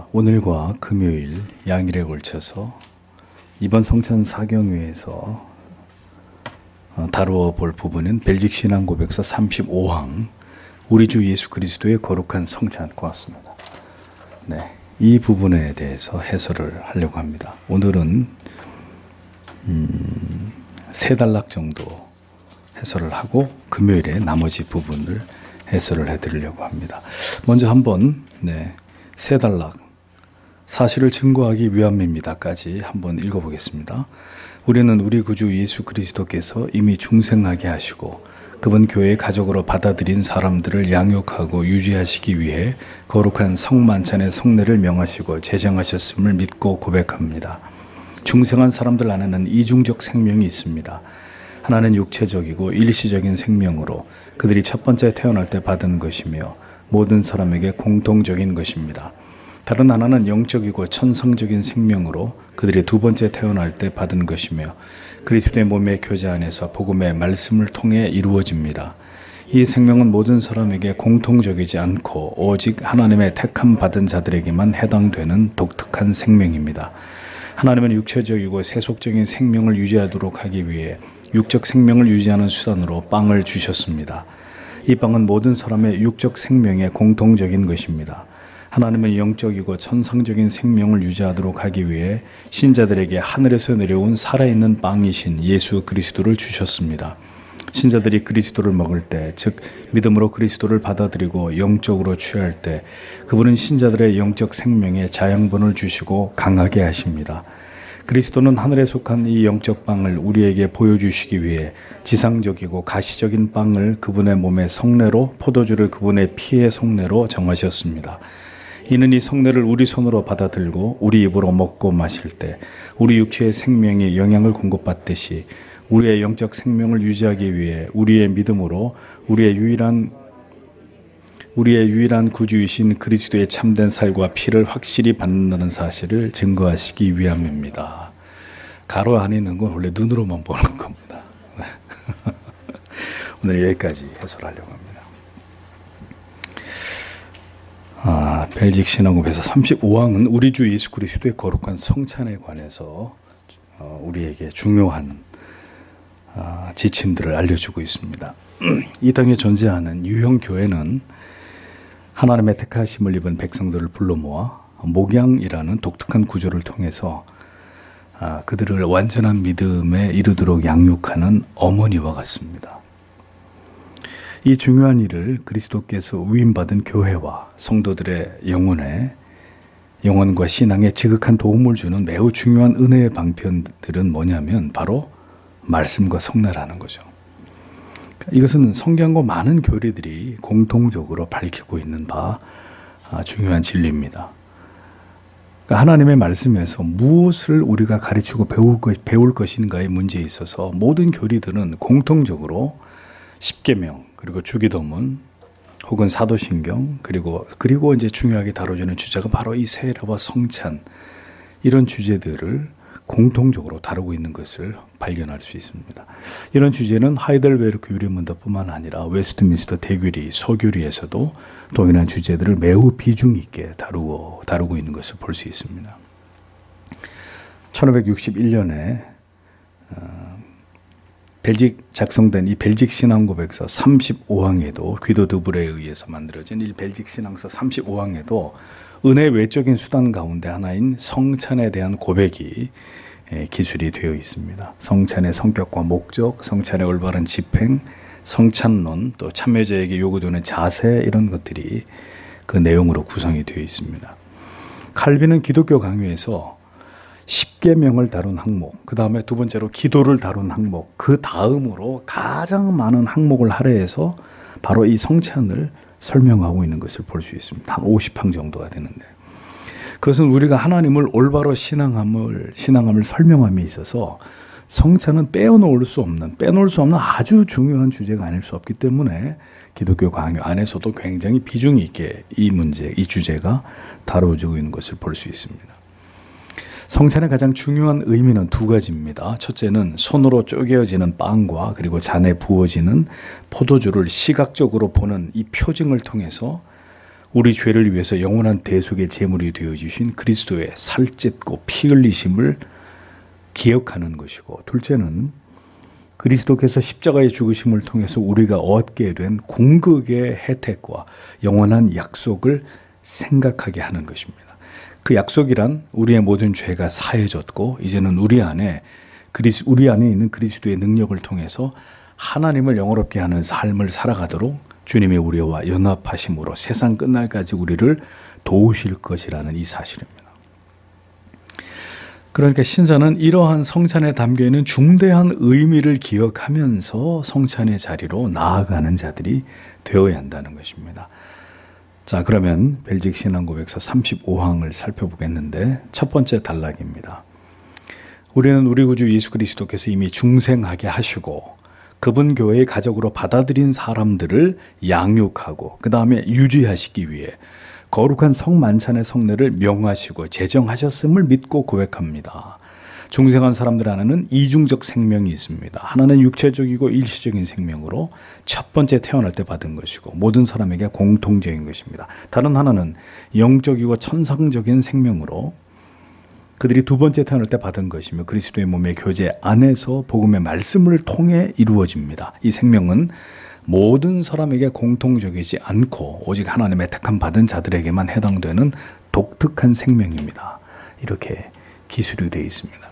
오늘과 금요일 양일에 걸쳐서 이번 성찬 사경회에서 다루어 볼 부분은 벨직 신앙 고백서 35항 우리 주 예수 그리스도의 거룩한 성찬과 같습니다. 네, 이 부분에 대해서 해설을 하려고 합니다. 오늘은 세 단락 정도 해설을 하고 금요일에 나머지 부분을 해설을 해드리려고 합니다. 먼저 한번 세 단락 사실을 증거하기 위함입니다까지 한번 읽어보겠습니다. 우리는 우리 구주 예수 그리스도께서 이미 중생하게 하시고 그분 교회의 가족으로 받아들인 사람들을 양육하고 유지하시기 위해 거룩한 성만찬의 성례를 명하시고 제정하셨음을 믿고 고백합니다. 중생한 사람들 안에는 이중적 생명이 있습니다. 하나는 육체적이고 일시적인 생명으로 그들이 첫 번째 태어날 때 받은 것이며 모든 사람에게 공통적인 것입니다. 다른 하나는 영적이고 천성적인 생명으로 그들이 두 번째 태어날 때 받은 것이며 그리스도의 몸의 교제 안에서 복음의 말씀을 통해 이루어집니다. 이 생명은 모든 사람에게 공통적이지 않고 오직 하나님의 택함 받은 자들에게만 해당되는 독특한 생명입니다. 하나님은 육체적이고 세속적인 생명을 유지하도록 하기 위해 육적 생명을 유지하는 수단으로 빵을 주셨습니다. 이 빵은 모든 사람의 육적 생명의 공통적인 것입니다. 하나님은 영적이고 천상적인 생명을 유지하도록 하기 위해 신자들에게 하늘에서 내려온 살아있는 빵이신 예수 그리스도를 주셨습니다. 신자들이 그리스도를 먹을 때, 즉 믿음으로 그리스도를 받아들이고 영적으로 취할 때 그분은 신자들의 영적 생명에 자양분을 주시고 강하게 하십니다. 그리스도는 하늘에 속한 이 영적 빵을 우리에게 보여주시기 위해 지상적이고 가시적인 빵을 그분의 몸의 성례로, 포도주를 그분의 피의 성례로 정하셨습니다. 이는 이 성례를 우리 손으로 받아들고 우리 입으로 먹고 마실 때 우리 육체의 생명이 영양을 공급받듯이 우리의 영적 생명을 유지하기 위해 우리의 믿음으로 우리의 유일한 구주이신 그리스도의 참된 살과 피를 확실히 받는다는 사실을 증거하시기 위함입니다. 가로 안에 있는 건 원래 눈으로만 보는 겁니다. 오늘 여기까지 해설하려고 합니다. 벨직 신앙고백서 35항은 우리 주 예수 그리스도의 거룩한 성찬에 관해서 우리에게 중요한 지침들을 알려주고 있습니다. 이 땅에 존재하는 유형 교회는 하나님의 택하심을 입은 백성들을 불러 모아 목양이라는 독특한 구조를 통해서 그들을 완전한 믿음에 이르도록 양육하는 어머니와 같습니다. 이 중요한 일을 그리스도께서 위임받은 교회와 성도들의 영혼과 신앙에 지극한 도움을 주는 매우 중요한 은혜의 방편들은 뭐냐면 바로 말씀과 성례라는 거죠. 이것은 성경과 많은 교리들이 공통적으로 밝히고 있는 중요한 진리입니다. 그러니까 하나님의 말씀에서 무엇을 우리가 가르치고 배울 것인가의 문제에 있어서 모든 교리들은 공통적으로 십계명, 그리고 주기도문, 혹은 사도신경, 그리고 이제 중요하게 다뤄주는 주제가 바로 이 세례와 성찬, 이런 주제들을 공통적으로 다루고 있는 것을 발견할 수 있습니다. 이런 주제는 하이델베르크 유리문답뿐만 아니라 웨스트민스터 대교리, 소교리에서도 동일한 주제들을 매우 비중 있게 다루고 있는 것을 볼 수 있습니다. 1561년에 작성된 이 벨직 신앙고백서 35항에도 귀도 드불에 의해서 만들어진 이 벨직 신앙서 35항에도 은혜 외적인 수단 가운데 하나인 성찬에 대한 고백이 기술이 되어 있습니다. 성찬의 성격과 목적, 성찬의 올바른 집행, 성찬론, 또 참여자에게 요구되는 자세, 이런 것들이 그 내용으로 구성이 되어 있습니다. 칼빈은 기독교 강요에서 십계명을 다룬 항목, 그 다음에 두 번째로 기도를 다룬 항목, 그 다음으로 가장 많은 항목을 할애해서 바로 이 성찬을 설명하고 있는 것을 볼 수 있습니다. 한 50항 정도가 되는데, 그것은 우리가 하나님을 올바로 신앙함을 설명함에 있어서 성찬은 빼놓을 수 없는 아주 중요한 주제가 아닐 수 없기 때문에 기독교 강요 안에서도 굉장히 비중 있게 이 주제가 다루어지고 있는 것을 볼 수 있습니다. 성찬의 가장 중요한 의미는 두 가지입니다. 첫째는 손으로 쪼개어지는 빵과 그리고 잔에 부어지는 포도주를 시각적으로 보는 이 표징을 통해서 우리 죄를 위해서 영원한 대속의 제물이 되어주신 그리스도의 살찢고 피 흘리심을 기억하는 것이고, 둘째는 그리스도께서 십자가의 죽으심을 통해서 우리가 얻게 된 궁극의 혜택과 영원한 약속을 생각하게 하는 것입니다. 그 약속이란 우리의 모든 죄가 사해졌고 이제는 우리 안에 있는 그리스도의 능력을 통해서 하나님을 영화롭게 하는 삶을 살아가도록 주님이 우리와 연합하심으로 세상 끝날까지 우리를 도우실 것이라는 이 사실입니다. 그러니까 신자는 이러한 성찬에 담겨있는 중대한 의미를 기억하면서 성찬의 자리로 나아가는 자들이 되어야 한다는 것입니다. 자, 그러면 벨직 신앙고백서 35항을 살펴보겠는데, 첫 번째 단락입니다. 우리는 우리 구주 예수 그리스도께서 이미 중생하게 하시고 그분 교회의 가족으로 받아들인 사람들을 양육하고 그 다음에 유지하시기 위해 거룩한 성만찬의 성례를 명하시고 제정하셨음을 믿고 고백합니다. 중생한 사람들 안에는 이중적 생명이 있습니다. 하나는 육체적이고 일시적인 생명으로 첫 번째 태어날 때 받은 것이고 모든 사람에게 공통적인 것입니다. 다른 하나는 영적이고 천상적인 생명으로 그들이 두 번째 태어날 때 받은 것이며 그리스도의 몸의 교제 안에서 복음의 말씀을 통해 이루어집니다. 이 생명은 모든 사람에게 공통적이지 않고 오직 하나님의 택함 받은 자들에게만 해당되는 독특한 생명입니다. 이렇게 기술이 되어 있습니다.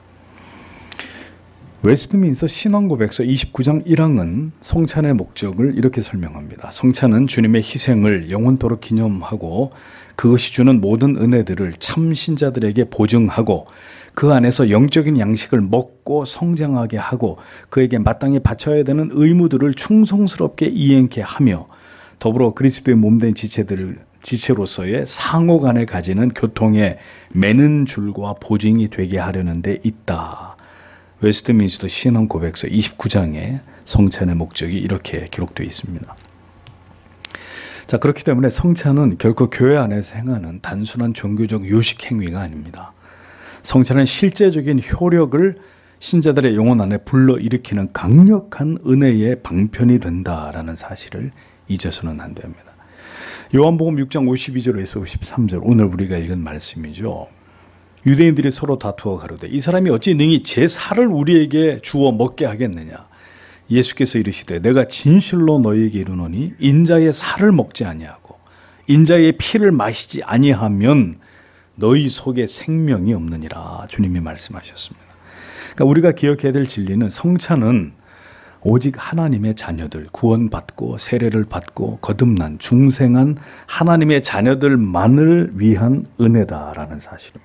웨스트민스터 신앙고백서 29장 1항은 성찬의 목적을 이렇게 설명합니다. 성찬은 주님의 희생을 영원토록 기념하고 그것이 주는 모든 은혜들을 참 신자들에게 보증하고 그 안에서 영적인 양식을 먹고 성장하게 하고 그에게 마땅히 바쳐야 되는 의무들을 충성스럽게 이행케 하며 더불어 그리스도의 몸된 지체로서의 상호 간에 가지는 교통의 매는 줄과 보증이 되게 하려는 데 있다. 웨스트민스터 신앙고백서 29장에 성찬의 목적이 이렇게 기록되어 있습니다. 자, 그렇기 때문에 성찬은 결코 교회 안에서 행하는 단순한 종교적 요식 행위가 아닙니다. 성찬은 실제적인 효력을 신자들의 영혼 안에 불러일으키는 강력한 은혜의 방편이 된다라는 사실을 잊어서는 안 됩니다. 요한복음 6장 52절에서 53절, 오늘 우리가 읽은 말씀이죠. 유대인들이 서로 다투어 가로되 이 사람이 어찌 능히 제 살을 우리에게 주어 먹게 하겠느냐. 예수께서 이르시되 내가 진실로 너희에게 이르노니 인자의 살을 먹지 아니하고 인자의 피를 마시지 아니하면 너희 속에 생명이 없느니라. 주님이 말씀하셨습니다. 그러니까 우리가 기억해야 될 진리는 성찬은 오직 하나님의 자녀들, 구원받고 세례를 받고 거듭난 중생한 하나님의 자녀들만을 위한 은혜다라는 사실입니다.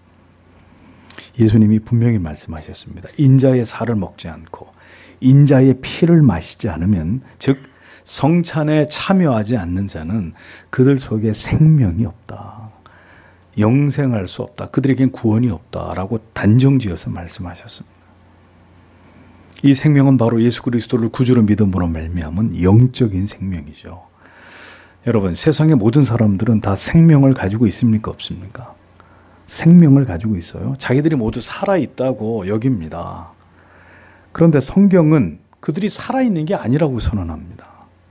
예수님이 분명히 말씀하셨습니다. 인자의 살을 먹지 않고 인자의 피를 마시지 않으면, 즉 성찬에 참여하지 않는 자는 그들 속에 생명이 없다. 영생할 수 없다. 그들에겐 구원이 없다라고 단정지어서 말씀하셨습니다. 이 생명은 바로 예수 그리스도를 구주로 믿음으로 말미암은 영적인 생명이죠. 여러분, 세상의 모든 사람들은 다 생명을 가지고 있습니까? 없습니까? 생명을 가지고 있어요. 자기들이 모두 살아있다고 여깁니다. 그런데 성경은 그들이 살아있는 게 아니라고 선언합니다.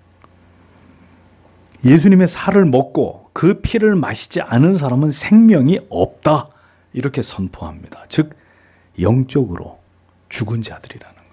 예수님의 살을 먹고 그 피를 마시지 않은 사람은 생명이 없다. 이렇게 선포합니다. 즉 영적으로 죽은 자들이라는 겁니다.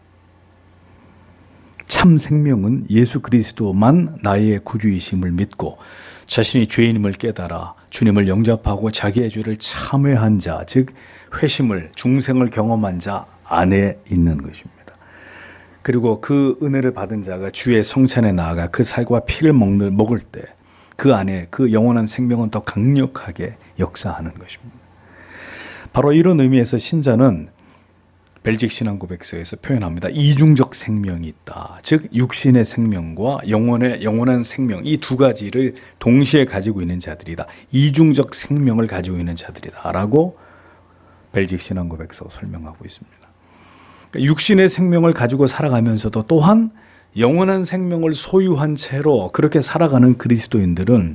참 생명은 예수 그리스도만 나의 구주이심을 믿고 자신이 죄인임을 깨달아 주님을 영접하고 자기의 죄를 참회한 자, 즉 회심을, 중생을 경험한 자 안에 있는 것입니다. 그리고 그 은혜를 받은 자가 주의 성찬에 나아가 그 살과 피를 먹을 때 그 안에 그 영원한 생명은 더 강력하게 역사하는 것입니다. 바로 이런 의미에서 신자는 벨직 신앙고백서에서 표현합니다. 이중적 생명이 있다. 즉 육신의 생명과 영원한 생명, 이 두 가지를 동시에 가지고 있는 자들이다. 이중적 생명을 가지고 있는 자들이다 라고 벨직 신앙고백서 설명하고 있습니다. 그러니까 육신의 생명을 가지고 살아가면서도 또한 영원한 생명을 소유한 채로 그렇게 살아가는 그리스도인들은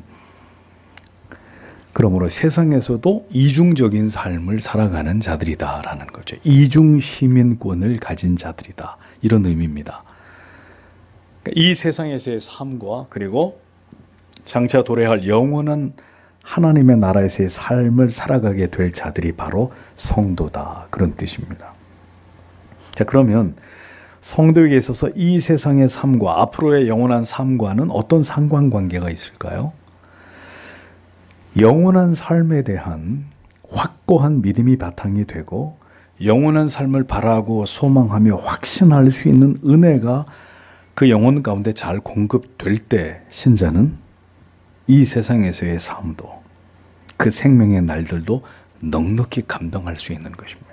그러므로 세상에서도 이중적인 삶을 살아가는 자들이다라는 거죠. 이중 시민권을 가진 자들이다. 이런 의미입니다. 이 세상에서의 삶과 그리고 장차 도래할 영원한 하나님의 나라에서의 삶을 살아가게 될 자들이 바로 성도다. 그런 뜻입니다. 자, 그러면 성도에게 있어서 이 세상의 삶과 앞으로의 영원한 삶과는 어떤 상관관계가 있을까요? 영원한 삶에 대한 확고한 믿음이 바탕이 되고 영원한 삶을 바라고 소망하며 확신할 수 있는 은혜가 그 영혼 가운데 잘 공급될 때 신자는 이 세상에서의 삶도 그 생명의 날들도 넉넉히 감당할 수 있는 것입니다.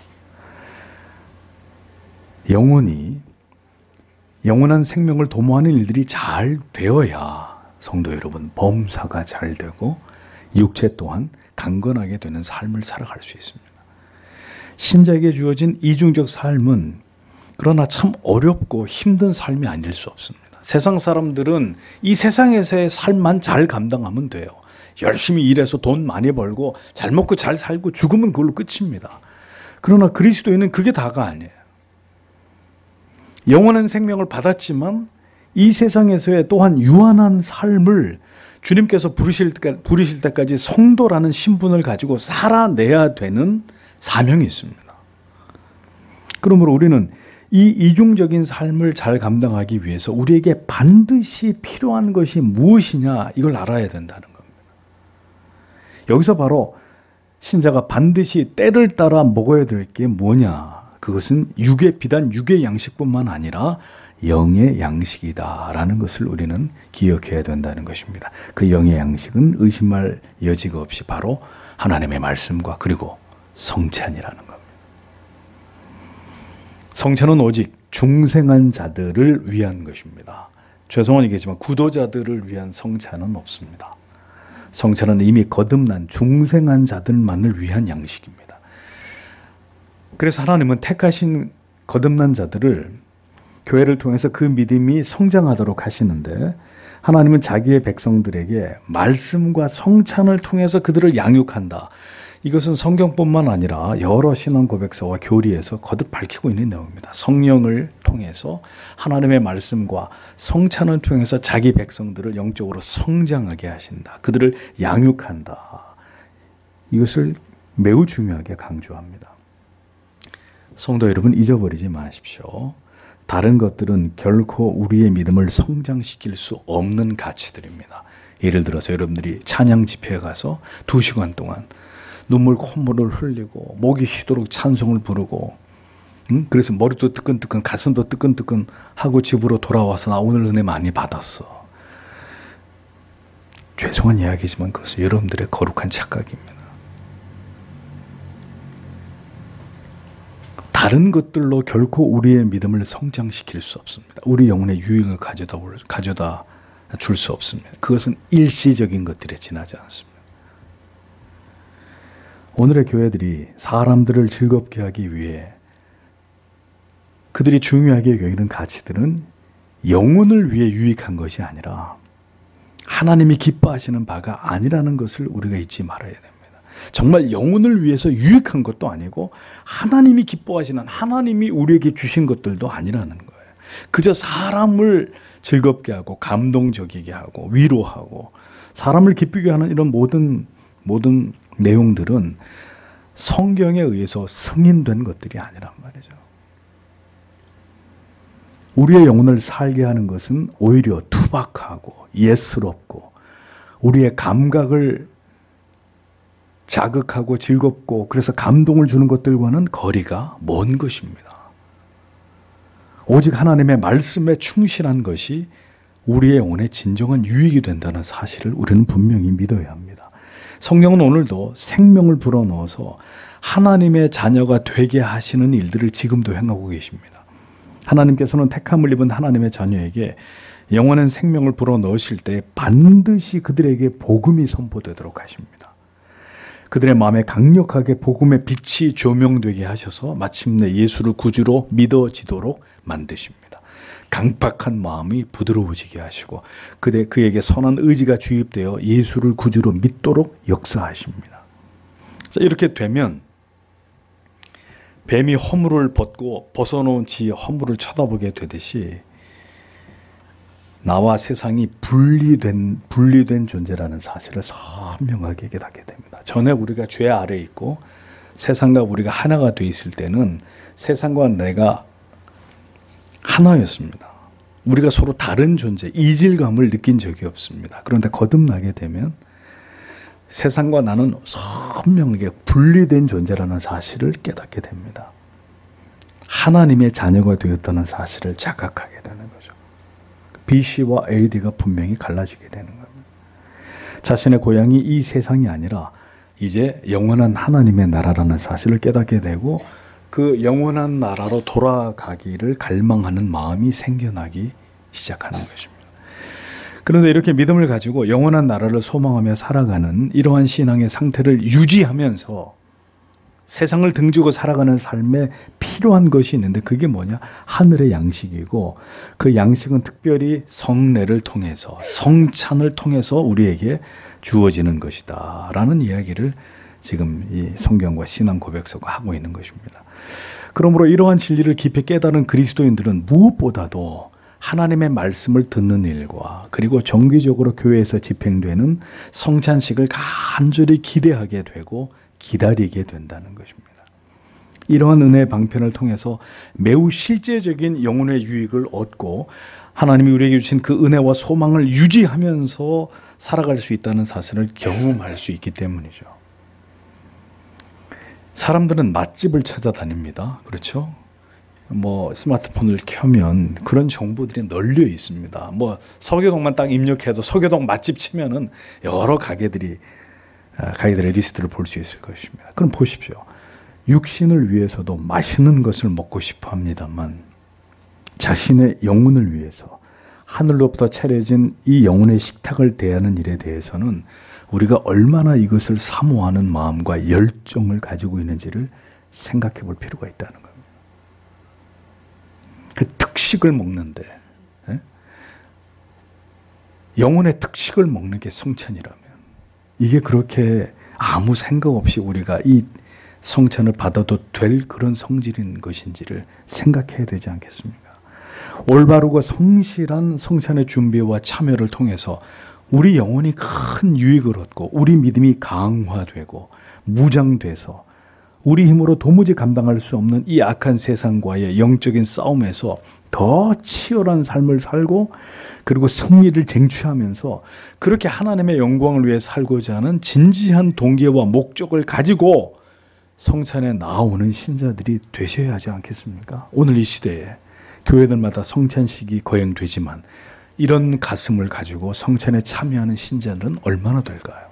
영원한 생명을 도모하는 일들이 잘 되어야 성도 여러분, 범사가 잘 되고 육체 또한 강건하게 되는 삶을 살아갈 수 있습니다. 신자에게 주어진 이중적 삶은 그러나 참 어렵고 힘든 삶이 아닐 수 없습니다. 세상 사람들은 이 세상에서의 삶만 잘 감당하면 돼요. 열심히 일해서 돈 많이 벌고 잘 먹고 잘 살고 죽으면 그걸로 끝입니다. 그러나 그리스도인은 그게 다가 아니에요. 영원한 생명을 받았지만 이 세상에서의 또한 유한한 삶을 주님께서 부르실 때까지 성도라는 신분을 가지고 살아내야 되는 사명이 있습니다. 그러므로 우리는 이 이중적인 삶을 잘 감당하기 위해서 우리에게 반드시 필요한 것이 무엇이냐 이걸 알아야 된다는 겁니다. 여기서 바로 신자가 반드시 때를 따라 먹어야 될 게 뭐냐? 그것은 비단 육의 양식뿐만 아니라 영의 양식이다라는 것을 우리는 기억해야 된다는 것입니다. 그 영의 양식은 의심할 여지가 없이 바로 하나님의 말씀과 그리고 성찬이라는 겁니다. 성찬은 오직 중생한 자들을 위한 것입니다. 죄송한 얘기지만 구도자들을 위한 성찬은 없습니다. 성찬은 이미 거듭난 중생한 자들만을 위한 양식입니다. 그래서 하나님은 택하신 거듭난 자들을 교회를 통해서 그 믿음이 성장하도록 하시는데 하나님은 자기의 백성들에게 말씀과 성찬을 통해서 그들을 양육한다. 이것은 성경뿐만 아니라 여러 신앙 고백서와 교리에서 거듭 밝히고 있는 내용입니다. 성령을 통해서 하나님의 말씀과 성찬을 통해서 자기 백성들을 영적으로 성장하게 하신다. 그들을 양육한다. 이것을 매우 중요하게 강조합니다. 성도 여러분, 잊어버리지 마십시오. 다른 것들은 결코 우리의 믿음을 성장시킬 수 없는 가치들입니다. 예를 들어서 여러분들이 찬양 집회에 가서 2시간 동안 눈물 콧물을 흘리고 목이 쉬도록 찬송을 부르고 그래서 머리도 뜨끈뜨끈 가슴도 뜨끈뜨끈 하고 집으로 돌아와서 나 오늘 은혜 많이 받았어. 죄송한 이야기지만 그것은 여러분들의 거룩한 착각입니다. 다른 것들로 결코 우리의 믿음을 성장시킬 수 없습니다. 우리 영혼의 유익을 가져다 줄 수 없습니다. 그것은 일시적인 것들에 지나지 않습니다. 오늘의 교회들이 사람들을 즐겁게 하기 위해 그들이 중요하게 여기는 가치들은 영혼을 위해 유익한 것이 아니라 하나님이 기뻐하시는 바가 아니라는 것을 우리가 잊지 말아야 됩니다. 정말 영혼을 위해서 유익한 것도 아니고 하나님이 기뻐하시는 하나님이 우리에게 주신 것들도 아니라는 거예요. 그저 사람을 즐겁게 하고 감동적이게 하고 위로하고 사람을 기쁘게 하는 이런 모든 내용들은 성경에 의해서 승인된 것들이 아니란 말이죠. 우리의 영혼을 살게 하는 것은 오히려 투박하고 예스럽고 우리의 감각을 자극하고 즐겁고 그래서 감동을 주는 것들과는 거리가 먼 것입니다. 오직 하나님의 말씀에 충실한 것이 우리의 영혼에 진정한 유익이 된다는 사실을 우리는 분명히 믿어야 합니다. 성경은 오늘도 생명을 불어넣어서 하나님의 자녀가 되게 하시는 일들을 지금도 행하고 계십니다. 하나님께서는 택함을 입은 하나님의 자녀에게 영원한 생명을 불어넣으실 때 반드시 그들에게 복음이 선포되도록 하십니다. 그들의 마음에 강력하게 복음의 빛이 조명되게 하셔서 마침내 예수를 구주로 믿어지도록 만드십니다. 강팍한 마음이 부드러워지게 하시고 그에게 선한 의지가 주입되어 예수를 구주로 믿도록 역사하십니다. 이렇게 되면 뱀이 허물을 벗고 벗어놓은 지의 허물을 쳐다보게 되듯이 나와 세상이 분리된 존재라는 사실을 선명하게 깨닫게 됩니다. 전에 우리가 죄 아래에 있고 세상과 우리가 하나가 돼 있을 때는 세상과 내가 하나였습니다. 우리가 서로 다른 존재, 이질감을 느낀 적이 없습니다. 그런데 거듭나게 되면 세상과 나는 선명하게 분리된 존재라는 사실을 깨닫게 됩니다. 하나님의 자녀가 되었다는 사실을 자각하게 되는 거죠. BC와 AD가 분명히 갈라지게 되는 겁니다. 자신의 고향이 이 세상이 아니라 이제 영원한 하나님의 나라라는 사실을 깨닫게 되고 그 영원한 나라로 돌아가기를 갈망하는 마음이 생겨나기 시작하는 것입니다. 그런데 이렇게 믿음을 가지고 영원한 나라를 소망하며 살아가는 이러한 신앙의 상태를 유지하면서 세상을 등지고 살아가는 삶에 필요한 것이 있는데 그게 뭐냐? 하늘의 양식이고 그 양식은 특별히 성례를 통해서 성찬을 통해서 우리에게 주어지는 것이다 라는 이야기를 지금 이 성경과 신앙 고백서가 하고 있는 것입니다. 그러므로 이러한 진리를 깊이 깨달은 그리스도인들은 무엇보다도 하나님의 말씀을 듣는 일과 그리고 정기적으로 교회에서 집행되는 성찬식을 간절히 기대하게 되고 기다리게 된다는 것입니다. 이러한 은혜의 방편을 통해서 매우 실제적인 영혼의 유익을 얻고 하나님이 우리에게 주신 그 은혜와 소망을 유지하면서 살아갈 수 있다는 사실을 경험할 수 있기 때문이죠. 사람들은 맛집을 찾아다닙니다. 그렇죠? 스마트폰을 켜면 그런 정보들이 널려 있습니다. 서교동만 딱 입력해도 서교동 맛집 치면은 여러 가게들의 리스트를 볼 수 있을 것입니다. 그럼 보십시오. 육신을 위해서도 맛있는 것을 먹고 싶어 합니다만 자신의 영혼을 위해서 하늘로부터 차려진 이 영혼의 식탁을 대하는 일에 대해서는 우리가 얼마나 이것을 사모하는 마음과 열정을 가지고 있는지를 생각해 볼 필요가 있다는 겁니다. 특식을 먹는데 영혼의 특식을 먹는 게 성찬이라면 이게 그렇게 아무 생각 없이 우리가 이 성찬을 받아도 될 그런 성질인 것인지를 생각해야 되지 않겠습니까? 올바르고 성실한 성찬의 준비와 참여를 통해서 우리 영혼이 큰 유익을 얻고 우리 믿음이 강화되고 무장돼서 우리 힘으로 도무지 감당할 수 없는 이 악한 세상과의 영적인 싸움에서 더 치열한 삶을 살고 그리고 승리를 쟁취하면서 그렇게 하나님의 영광을 위해 살고자 하는 진지한 동기와 목적을 가지고 성찬에 나오는 신자들이 되셔야 하지 않겠습니까? 오늘 이 시대에 교회들마다 성찬식이 거행되지만 이런 가슴을 가지고 성찬에 참여하는 신자들은 얼마나 될까요?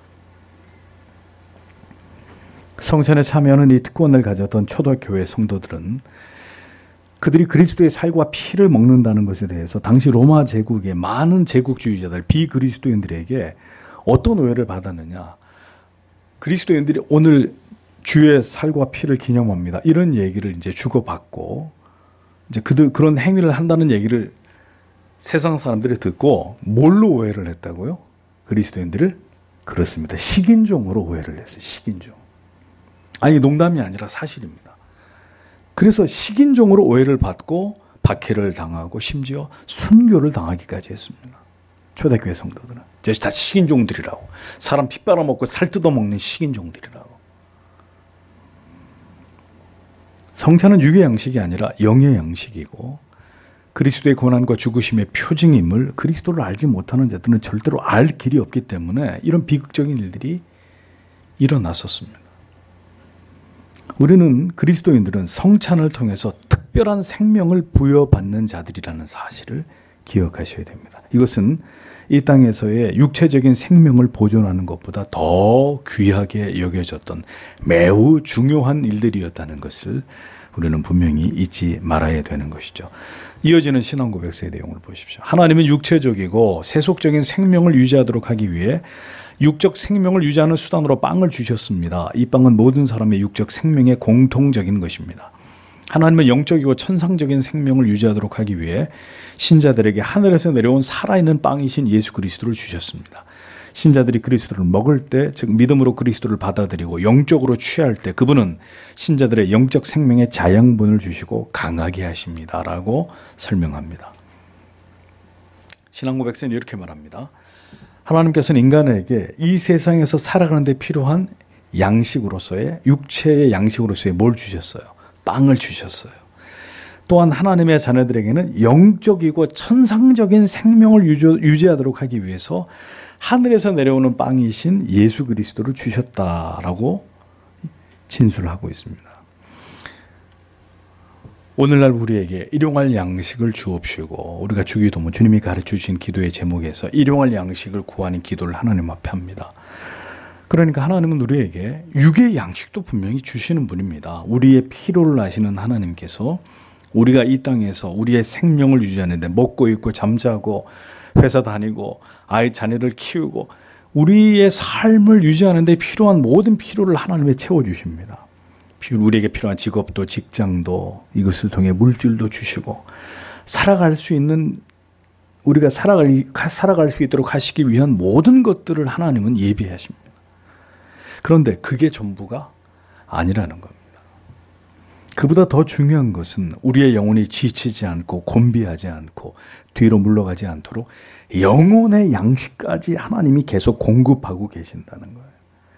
성찬에 참여하는 이 특권을 가졌던 초대교회 성도들은 그들이 그리스도의 살과 피를 먹는다는 것에 대해서 당시 로마 제국의 많은 제국주의자들, 비그리스도인들에게 어떤 오해를 받았느냐. 그리스도인들이 오늘 주의 살과 피를 기념합니다. 이런 얘기를 이제 주고받고 이제 그런 행위를 한다는 얘기를 세상 사람들이 듣고 뭘로 오해를 했다고요? 그리스도인들을? 그렇습니다. 식인종으로 오해를 했어요. 식인종. 아니 농담이 아니라 사실입니다. 그래서 식인종으로 오해를 받고 박해를 당하고 심지어 순교를 당하기까지 했습니다. 초대교회 성도들은. 이제 다 식인종들이라고. 사람 피 빨아먹고 살 뜯어먹는 식인종들이라고. 성찬은 육의 양식이 아니라 영의 양식이고 그리스도의 고난과 죽으심의 표징임을 그리스도를 알지 못하는 자들은 절대로 알 길이 없기 때문에 이런 비극적인 일들이 일어났었습니다. 우리는 그리스도인들은 성찬을 통해서 특별한 생명을 부여받는 자들이라는 사실을 기억하셔야 됩니다. 이것은 이 땅에서의 육체적인 생명을 보존하는 것보다 더 귀하게 여겨졌던 매우 중요한 일들이었다는 것을 우리는 분명히 잊지 말아야 되는 것이죠. 이어지는 신앙 고백서의 내용을 보십시오. 하나님은 육체적이고 세속적인 생명을 유지하도록 하기 위해 육적 생명을 유지하는 수단으로 빵을 주셨습니다. 이 빵은 모든 사람의 육적 생명의 공통적인 것입니다. 하나님은 영적이고 천상적인 생명을 유지하도록 하기 위해 신자들에게 하늘에서 내려온 살아있는 빵이신 예수 그리스도를 주셨습니다. 신자들이 그리스도를 먹을 때, 즉 믿음으로 그리스도를 받아들이고 영적으로 취할 때 그분은 신자들의 영적 생명의 자양분을 주시고 강하게 하십니다라고 설명합니다. 신앙고백서는 이렇게 말합니다. 하나님께서는 인간에게 이 세상에서 살아가는 데 필요한 양식으로서의 육체의 양식으로서의 뭘 주셨어요? 빵을 주셨어요. 또한 하나님의 자녀들에게는 영적이고 천상적인 생명을 유지하도록 하기 위해서 하늘에서 내려오는 빵이신 예수 그리스도를 주셨다라고 진술하고 있습니다. 오늘날 우리에게 일용할 양식을 주옵시고, 우리가 주기도문 주님이 가르쳐 주신 기도의 제목에서 일용할 양식을 구하는 기도를 하나님 앞에 합니다. 그러니까 하나님은 우리에게 육의 양식도 분명히 주시는 분입니다. 우리의 필요를 아시는 하나님께서 우리가 이 땅에서 우리의 생명을 유지하는데 먹고 입고 잠자고 회사 다니고 아이 자녀를 키우고 우리의 삶을 유지하는 데 필요한 모든 필요를 하나님이 채워주십니다. 우리에게 필요한 직업도 직장도 이것을 통해 물질도 주시고 살아갈 수 있는 우리가 살아갈 수 있도록 하시기 위한 모든 것들을 하나님은 예비하십니다. 그런데 그게 전부가 아니라는 겁니다. 그보다 더 중요한 것은 우리의 영혼이 지치지 않고 곤비하지 않고 뒤로 물러가지 않도록 영혼의 양식까지 하나님이 계속 공급하고 계신다는 거예요.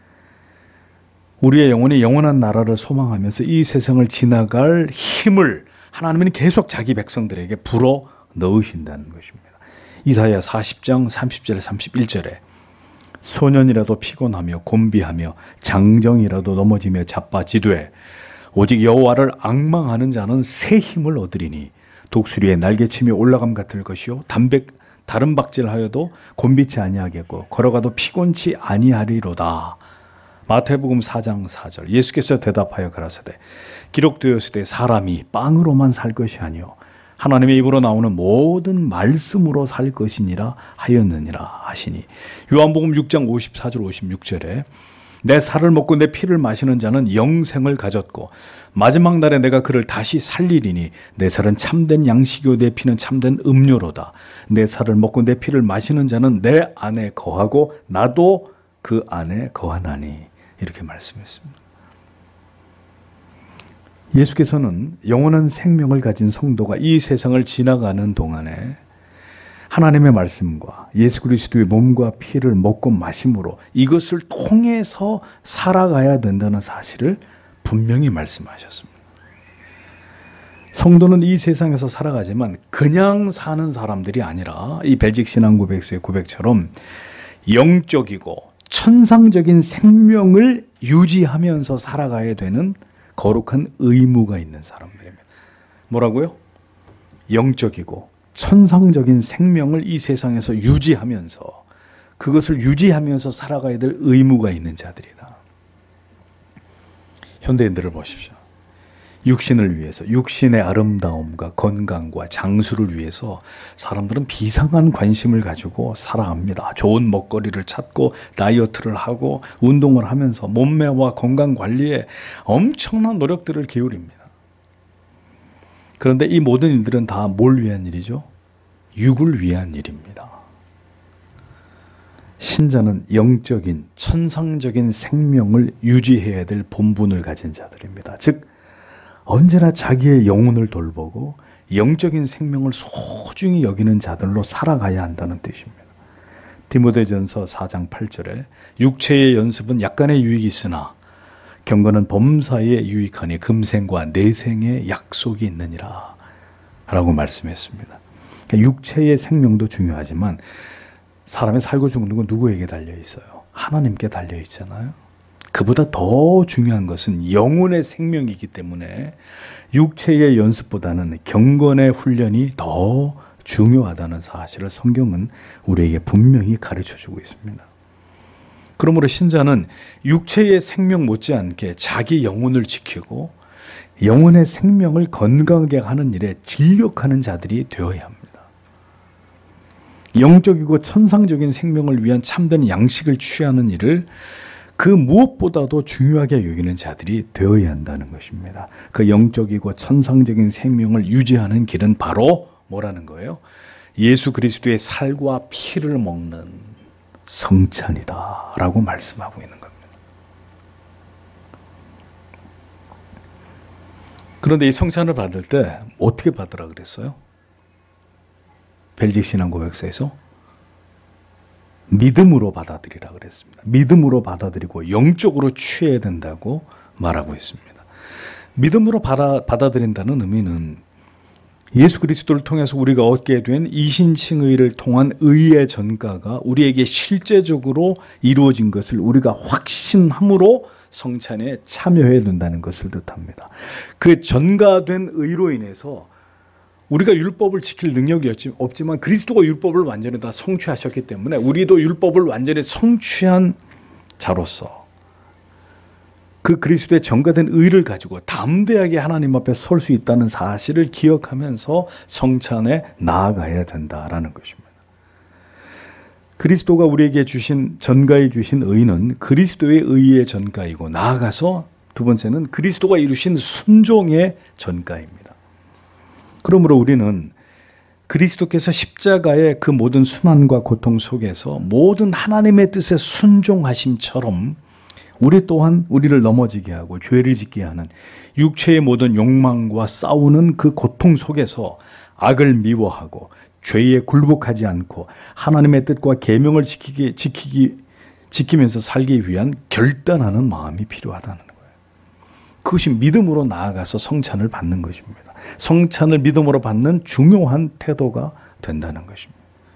우리의 영혼이 영원한 나라를 소망하면서 이 세상을 지나갈 힘을 하나님은 계속 자기 백성들에게 불어 넣으신다는 것입니다. 이사야 40장 30절 31절에 소년이라도 피곤하며 곤비하며 장정이라도 넘어지며 자빠지되 오직 여호와를 앙망하는 자는 새 힘을 얻으리니 독수리의 날개침이 올라감 같을 것이요 다른 박질하여도 곤비치 아니하겠고 걸어가도 피곤치 아니하리로다. 마태복음 4장 4절 예수께서 대답하여 가라사대 기록되었을 때 사람이 빵으로만 살 것이 아니요 하나님의 입으로 나오는 모든 말씀으로 살 것이니라 하였느니라 하시니 요한복음 6장 54절 56절에 내 살을 먹고 내 피를 마시는 자는 영생을 가졌고 마지막 날에 내가 그를 다시 살리리니 내 살은 참된 양식이요 내 피는 참된 음료로다. 내 살을 먹고 내 피를 마시는 자는 내 안에 거하고 나도 그 안에 거하나니 이렇게 말씀했습니다. 예수께서는 영원한 생명을 가진 성도가 이 세상을 지나가는 동안에 하나님의 말씀과 예수 그리스도의 몸과 피를 먹고 마심으로 이것을 통해서 살아가야 된다는 사실을 분명히 말씀하셨습니다. 성도는 이 세상에서 살아가지만 그냥 사는 사람들이 아니라 이 벨직 신앙고백서의 고백처럼 영적이고 천상적인 생명을 유지하면서 살아가야 되는 거룩한 의무가 있는 사람들입니다. 뭐라고요? 영적이고 천상적인 생명을 이 세상에서 유지하면서 그것을 유지하면서 살아가야 될 의무가 있는 자들이다. 현대인들을 보십시오. 육신을 위해서 육신의 아름다움과 건강과 장수를 위해서 사람들은 비상한 관심을 가지고 살아갑니다. 좋은 먹거리를 찾고 다이어트를 하고 운동을 하면서 몸매와 건강 관리에 엄청난 노력들을 기울입니다. 그런데 이 모든 일들은 다 뭘 위한 일이죠? 육을 위한 일입니다. 신자는 영적인 천상적인 생명을 유지해야 될 본분을 가진 자들입니다. 즉 언제나 자기의 영혼을 돌보고 영적인 생명을 소중히 여기는 자들로 살아가야 한다는 뜻입니다. 디모데전서 4장 8절에 육체의 연습은 약간의 유익이 있으나 경건은 범사에 유익하니 금생과 내생의 약속이 있느니라 라고 말씀했습니다. 그러니까 육체의 생명도 중요하지만 사람의 살고 죽는 건 누구에게 달려 있어요? 하나님께 달려 있잖아요. 그보다 더 중요한 것은 영혼의 생명이기 때문에 육체의 연습보다는 경건의 훈련이 더 중요하다는 사실을 성경은 우리에게 분명히 가르쳐주고 있습니다. 그러므로 신자는 육체의 생명 못지않게 자기 영혼을 지키고 영혼의 생명을 건강하게 하는 일에 진력하는 자들이 되어야 합니다. 영적이고 천상적인 생명을 위한 참된 양식을 취하는 일을 그 무엇보다도 중요하게 여기는 자들이 되어야 한다는 것입니다. 그 영적이고 천상적인 생명을 유지하는 길은 바로 뭐라는 거예요? 예수 그리스도의 살과 피를 먹는 성찬이다 라고 말씀하고 있는 겁니다. 그런데 이 성찬을 받을 때 어떻게 받으라 그랬어요? 벨직 신앙 고백서에서 믿음으로 받아들이라 그랬습니다. 믿음으로 받아들이고 영적으로 취해야 된다고 말하고 있습니다. 믿음으로 받아들인다는 의미는 예수 그리스도를 통해서 우리가 얻게 된 이신칭의를 통한 의의 전가가 우리에게 실제적으로 이루어진 것을 우리가 확신함으로 성찬에 참여해야 된다는 것을 뜻합니다. 그 전가된 의로 인해서 우리가 율법을 지킬 능력이 없지만 그리스도가 율법을 완전히 다 성취하셨기 때문에 우리도 율법을 완전히 성취한 자로서 그 그리스도의 전가된 의를 가지고 담대하게 하나님 앞에 설 수 있다는 사실을 기억하면서 성찬에 나아가야 된다라는 것입니다. 그리스도가 우리에게 주신 전가해 주신 의는 그리스도의 의의 전가이고 나아가서 두 번째는 그리스도가 이루신 순종의 전가입니다. 그러므로 우리는 그리스도께서 십자가의 그 모든 순환과 고통 속에서 모든 하나님의 뜻에 순종하심처럼 우리 또한 우리를 넘어지게 하고 죄를 짓게 하는 육체의 모든 욕망과 싸우는 그 고통 속에서 악을 미워하고 죄에 굴복하지 않고 하나님의 뜻과 계명을 지키면서 살기 위한 결단하는 마음이 필요하다는 거예요. 그것이 믿음으로 나아가서 성찬을 받는 것입니다. 성찬을 믿음으로 받는 중요한 태도가 된다는 것입니다.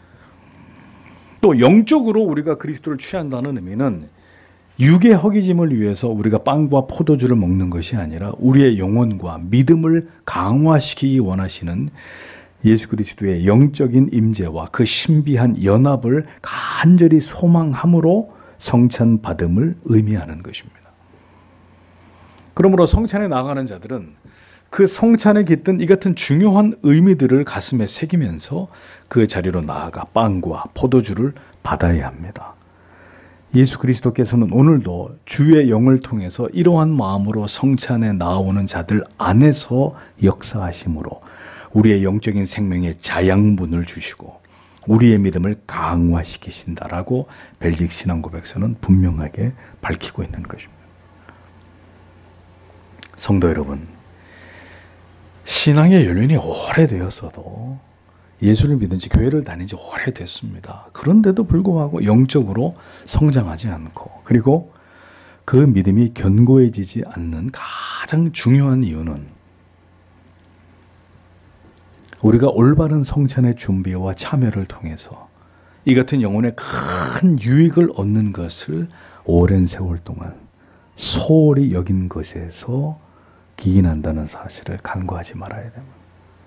또 영적으로 우리가 그리스도를 취한다는 의미는 육의 허기짐을 위해서 우리가 빵과 포도주를 먹는 것이 아니라 우리의 영혼과 믿음을 강화시키기 원하시는 예수 그리스도의 영적인 임재와 그 신비한 연합을 간절히 소망함으로 성찬 받음을 의미하는 것입니다. 그러므로 성찬에 나아가는 자들은 그 성찬에 깃든 이 같은 중요한 의미들을 가슴에 새기면서 그 자리로 나아가 빵과 포도주를 받아야 합니다. 예수 그리스도께서는 오늘도 주의 영을 통해서 이러한 마음으로 성찬에 나오는 자들 안에서 역사하심으로 우리의 영적인 생명에 자양분을 주시고 우리의 믿음을 강화시키신다라고 벨직 신앙 고백서는 분명하게 밝히고 있는 것입니다. 성도 여러분, 신앙의 연륜이 오래되었어도 예수를 믿은 지 교회를 다닌 지 오래됐습니다. 그런데도 불구하고 영적으로 성장하지 않고 그리고 그 믿음이 견고해지지 않는 가장 중요한 이유는 우리가 올바른 성찬의 준비와 참여를 통해서 이 같은 영혼의 큰 유익을 얻는 것을 오랜 세월 동안 소홀히 여긴 것에서 기인한다는 사실을 간과하지 말아야 됩니다.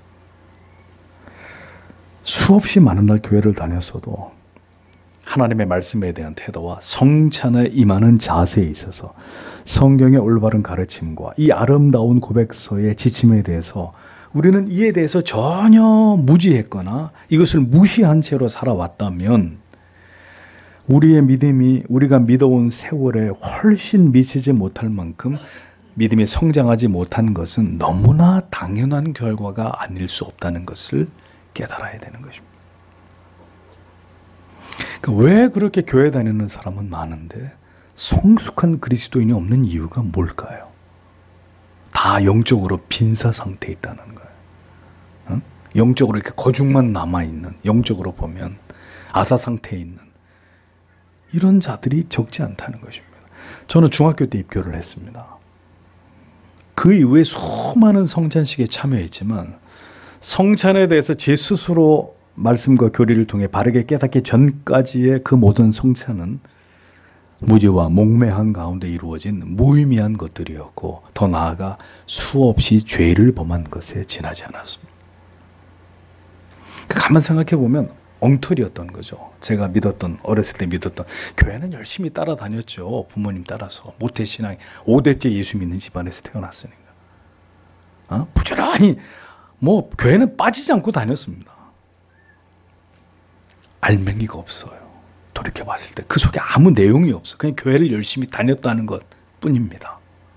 수없이 많은 날 교회를 다녔어도 하나님의 말씀에 대한 태도와 성찬에 임하는 자세에 있어서 성경의 올바른 가르침과 이 아름다운 고백서의 지침에 대해서 우리는 이에 대해서 전혀 무지했거나 이것을 무시한 채로 살아왔다면 우리의 믿음이 우리가 믿어온 세월에 훨씬 미치지 못할 만큼 믿음이 성장하지 못한 것은 너무나 당연한 결과가 아닐 수 없다는 것을 깨달아야 되는 것입니다. 왜 그렇게 교회 다니는 사람은 많은데 성숙한 그리스도인이 없는 이유가 뭘까요? 다 영적으로 빈사 상태에 있다는 거예요. 응? 영적으로 이렇게 거죽만 남아있는, 영적으로 보면 아사 상태에 있는 이런 자들이 적지 않다는 것입니다. 저는 중학교 때 입교를 했습니다. 그 이후에 수많은 성찬식에 참여했지만 성찬에 대해서 제 스스로 말씀과 교리를 통해 바르게 깨닫기 전까지의 그 모든 성찬은 무지와 목매한 가운데 이루어진 무의미한 것들이었고 더 나아가 수없이 죄를 범한 것에 지나지 않았습니다. 가만 생각해 보면 엉터리였던 거죠. 제가 믿었던, 어렸을 때 믿었던, 교회는 열심히 따라다녔죠. 부모님 따라서. 모태신앙 5대째 예수 믿는 집안에서 태어났으니까. 부지런히 교회는 빠지지 않고 다녔습니다. 알맹이가 없어요. 돌이켜봤을 때 그 속에 아무 내용이 없어. 그냥 교회를 열심히 다녔다는 것 뿐입니다.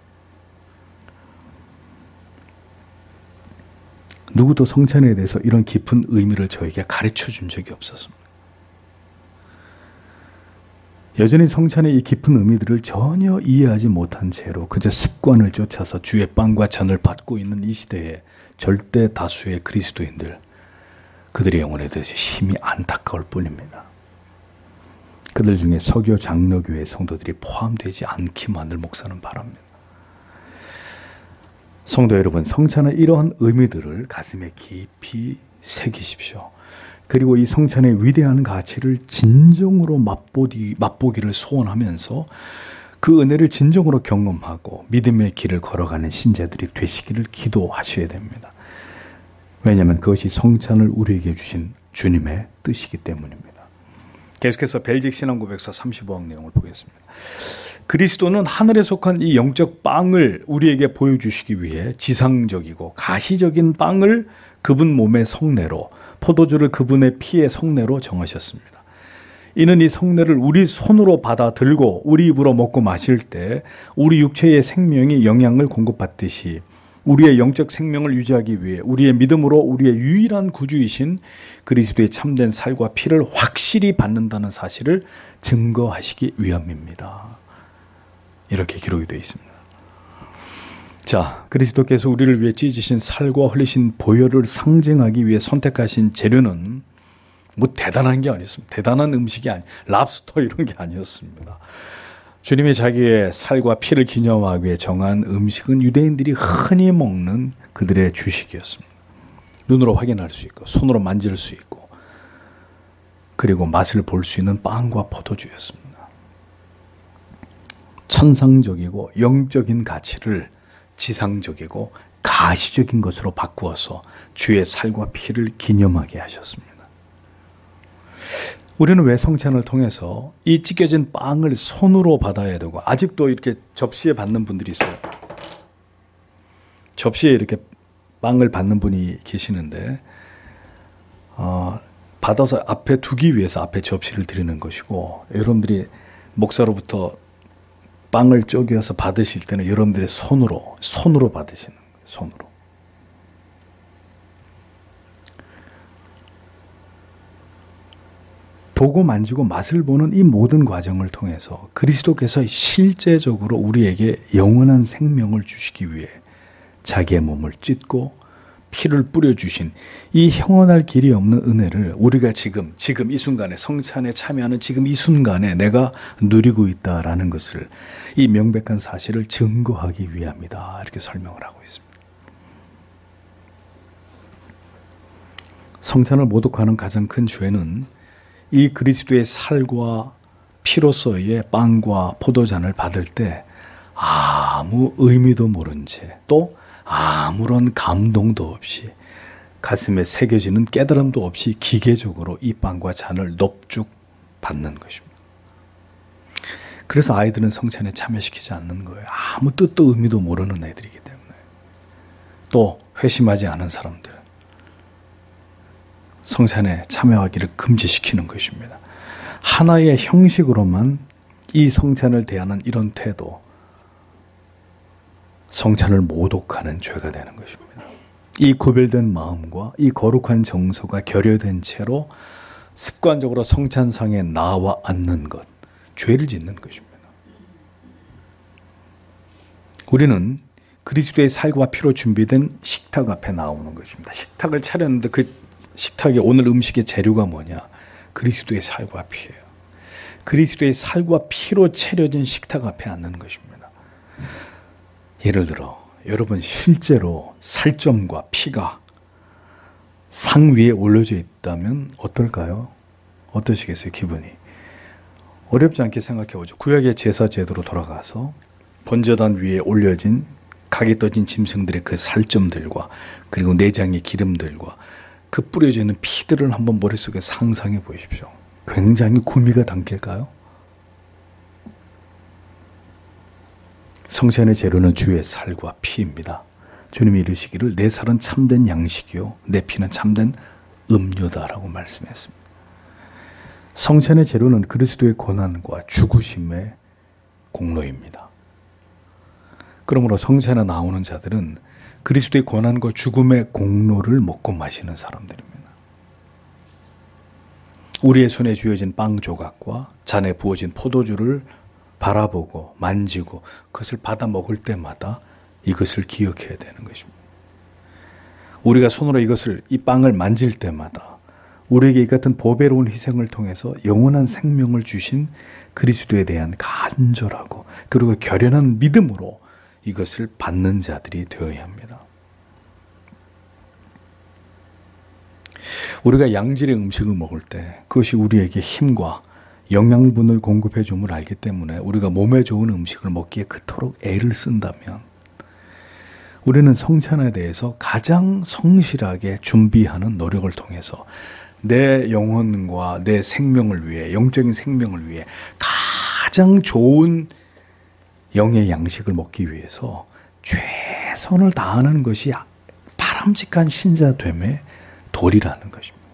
누구도 성찬에 대해서 이런 깊은 의미를 저에게 가르쳐 준 적이 없었습니다. 여전히 성찬의 이 깊은 의미들을 전혀 이해하지 못한 채로 그저 습관을 쫓아서 주의 빵과 잔을 받고 있는 이 시대에 절대 다수의 그리스도인들, 그들의 영혼에 대해서 심히 안타까울 뿐입니다. 그들 중에 서교 장로교회 성도들이 포함되지 않기만을 목사는 바랍니다. 성도 여러분, 성찬의 이러한 의미들을 가슴에 깊이 새기십시오. 그리고 이 성찬의 위대한 가치를 진정으로 맛보기를 소원하면서 그 은혜를 진정으로 경험하고 믿음의 길을 걸어가는 신자들이 되시기를 기도하셔야 됩니다. 왜냐하면 그것이 성찬을 우리에게 주신 주님의 뜻이기 때문입니다. 계속해서 벨직 신앙고백서 35학 내용을 보겠습니다. 그리스도는 하늘에 속한 이 영적 빵을 우리에게 보여주시기 위해 지상적이고 가시적인 빵을 그분 몸의 성례로, 포도주를 그분의 피의 성례로 정하셨습니다. 이는 이 성례를 우리 손으로 받아 들고 우리 입으로 먹고 마실 때 우리 육체의 생명이 영양을 공급받듯이 우리의 영적 생명을 유지하기 위해 우리의 믿음으로 우리의 유일한 구주이신 그리스도의 참된 살과 피를 확실히 받는다는 사실을 증거하시기 위함입니다. 이렇게 기록이 되어 있습니다. 자, 그리스도께서 우리를 위해 찢으신 살과 흘리신 보혈을 상징하기 위해 선택하신 재료는 뭐 대단한 게 아니었습니다. 대단한 음식이 랍스터 이런 게 아니었습니다. 주님이 자기의 살과 피를 기념하기 위해 정한 음식은 유대인들이 흔히 먹는 그들의 주식이었습니다. 눈으로 확인할 수 있고 손으로 만질 수 있고 그리고 맛을 볼 수 있는 빵과 포도주였습니다. 천상적이고 영적인 가치를 지상적이고 가시적인 것으로 바꾸어서 주의 살과 피를 기념하게 하셨습니다. 우리는 왜 성찬을 통해서 이 찢겨진 빵을 손으로 받아야 되고, 아직도 이렇게 접시에 받는 분들이 있어요. 접시에 이렇게 빵을 받는 분이 계시는데 받아서 앞에 두기 위해서 앞에 접시를 드리는 것이고, 여러분들이 목사로부터 빵을 쪼개서 받으실 때는 여러분들의 손으로 받으시는 거예요. 손으로. 보고 만지고 맛을 보는 이 모든 과정을 통해서 그리스도께서 실제적으로 우리에게 영원한 생명을 주시기 위해 자기의 몸을 찢고 피를 뿌려주신 이 형언할 길이 없는 은혜를 우리가 지금 이 순간에 성찬에 참여하는 지금 이 순간에 내가 누리고 있다라는 것을, 이 명백한 사실을 증거하기 위함이다. 이렇게 설명을 하고 있습니다. 성찬을 모독하는 가장 큰 죄는 이 그리스도의 살과 피로서의 빵과 포도잔을 받을 때 아무 의미도 모른 채, 또 아무런 감동도 없이, 가슴에 새겨지는 깨달음도 없이 기계적으로 이 빵과 잔을 넙죽 받는 것입니다. 그래서 아이들은 성찬에 참여시키지 않는 거예요. 아무 뜻도 의미도 모르는 애들이기 때문에. 또 회심하지 않은 사람들, 성찬에 참여하기를 금지시키는 것입니다. 하나의 형식으로만 이 성찬을 대하는 이런 태도, 성찬을 모독하는 죄가 되는 것입니다. 이 구별된 마음과 이 거룩한 정서가 결여된 채로 습관적으로 성찬상에 나와 앉는 것, 죄를 짓는 것입니다. 우리는 그리스도의 살과 피로 준비된 식탁 앞에 나오는 것입니다. 식탁을 차렸는데 그 식탁에 오늘 음식의 재료가 뭐냐? 그리스도의 살과 피예요. 그리스도의 살과 피로 차려진 식탁 앞에 앉는 것입니다. 예를 들어 여러분 실제로 살점과 피가 상 위에 올려져 있다면 어떨까요? 어떠시겠어요? 기분이 어렵지 않게 생각해 보죠. 구약의 제사 제도로 돌아가서 번제단 위에 올려진 각이 떠진 짐승들의 그 살점들과 그리고 내장의 기름들과 그 뿌려져 있는 피들을 한번 머릿속에 상상해 보십시오. 굉장히 구미가 당길까요? 성찬의 재료는 주의 살과 피입니다. 주님이 이르시기를 내 살은 참된 양식이요 내 피는 참된 음료다라고 말씀했습니다. 성찬의 재료는 그리스도의 고난과 죽으심의 공로입니다. 그러므로 성찬에 나오는 자들은 그리스도의 고난과 죽음의 공로를 먹고 마시는 사람들입니다. 우리의 손에 쥐어진 빵 조각과 잔에 부어진 포도주를 바라보고 만지고 그것을 받아 먹을 때마다 이것을 기억해야 되는 것입니다. 우리가 손으로 이 빵을 만질 때마다 우리에게 이 같은 보배로운 희생을 통해서 영원한 생명을 주신 그리스도에 대한 간절하고 그리고 결연한 믿음으로 이것을 받는 자들이 되어야 합니다. 우리가 양질의 음식을 먹을 때 그것이 우리에게 힘과 영양분을 공급해 줌을 알기 때문에 우리가 몸에 좋은 음식을 먹기에 그토록 애를 쓴다면 우리는 성찬에 대해서 가장 성실하게 준비하는 노력을 통해서 내 영혼과 내 생명을 위해, 영적인 생명을 위해 가장 좋은 영의 양식을 먹기 위해서 최선을 다하는 것이 바람직한 신자됨의 도리라는 것입니다.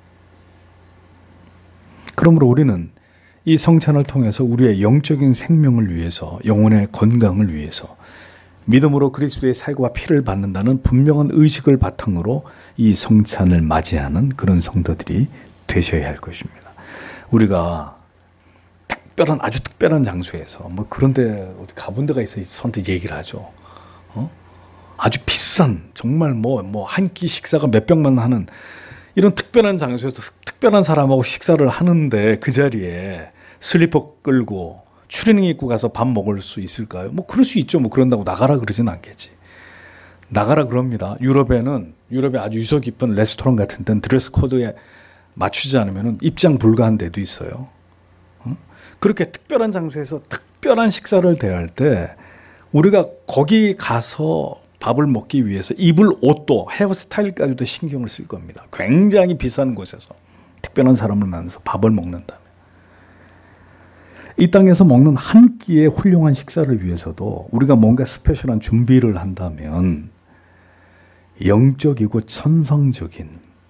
그러므로 우리는 이 성찬을 통해서 우리의 영적인 생명을 위해서, 영혼의 건강을 위해서 믿음으로 그리스도의 살과 피를 받는다는 분명한 의식을 바탕으로 이 성찬을 맞이하는 그런 성도들이 되셔야 할 것입니다. 우리가 아주 특별한 장소에서 뭐 그런데 어디 가본 데가 있어 선뜻 얘기를 하죠. 아주 비싼 정말 뭐 한 끼 식사가 몇 병만 하는 이런 특별한 장소에서 특별한 사람하고 식사를 하는데 그 자리에 슬리퍼 끌고 추리닝 입고 가서 밥 먹을 수 있을까요? 뭐 그럴 수 있죠. 뭐 그런다고 나가라 그러진 않겠지. 나가라 그럽니다. 유럽에 아주 유서 깊은 레스토랑 같은 데는 드레스 코드에 맞추지 않으면 입장 불가한 데도 있어요. 그렇게 특별한 장소에서 특별한 식사를 대할 때 우리가 거기 가서 밥을 먹기 위해서 입을 옷도 헤어스타일까지도 신경을 쓸 겁니다. 굉장히 비싼 곳에서 특별한 사람을 만나서 밥을 먹는다면 이 땅에서 먹는 한 끼의 훌륭한 식사를 위해서도 우리가 뭔가 스페셜한 준비를 한다면 영적이고 천성적인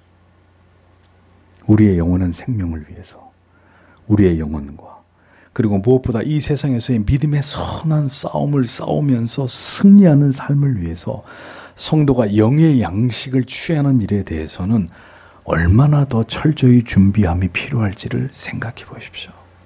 우리의 영원한 생명을 위해서 우리의 영혼과 그리고 무엇보다 이 세상에서의 믿음의 선한 싸움을 싸우면서 승리하는 삶을 위해서 성도가 영의 양식을 취하는 일에 대해서는 얼마나 더 철저히 준비함이 필요할지를 생각해 보십시오.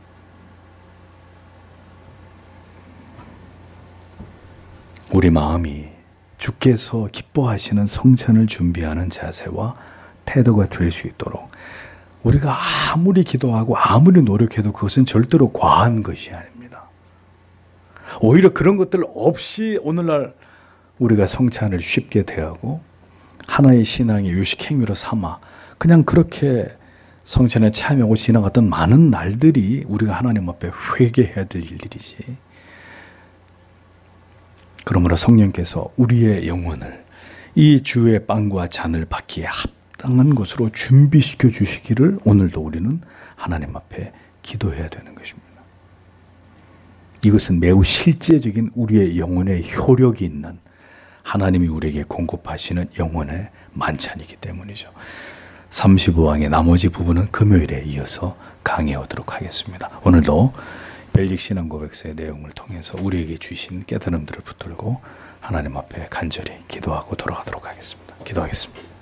우리 마음이 주께서 기뻐하시는 성찬을 준비하는 자세와 태도가 될 수 있도록 우리가 아무리 기도하고 아무리 노력해도 그것은 절대로 과한 것이 아닙니다. 오히려 그런 것들 없이 오늘날 우리가 성찬을 쉽게 대하고 하나의 신앙의 요식 행위로 삼아 그냥 그렇게 성찬에 참여하고 지나갔던 많은 날들이 우리가 하나님 앞에 회개해야 될 일들이지. 그러므로 성령께서 우리의 영혼을 이 주의 빵과 잔을 받기에 합당한 것으로 준비시켜 주시기를 오늘도 우리는 하나님 앞에 기도해야 되는 것입니다. 이것은 매우 실제적인 우리의 영혼의 효력이 있는 하나님이 우리에게 공급하시는 영혼의 만찬이기 때문이죠. 35왕의 나머지 부분은 금요일에 이어서 강해해 오도록 하겠습니다. 오늘도 벨릭 신앙 고백서의 내용을 통해서 우리에게 주신 깨달음들을 붙들고 하나님 앞에 간절히 기도하고 돌아가도록 하겠습니다. 기도하겠습니다.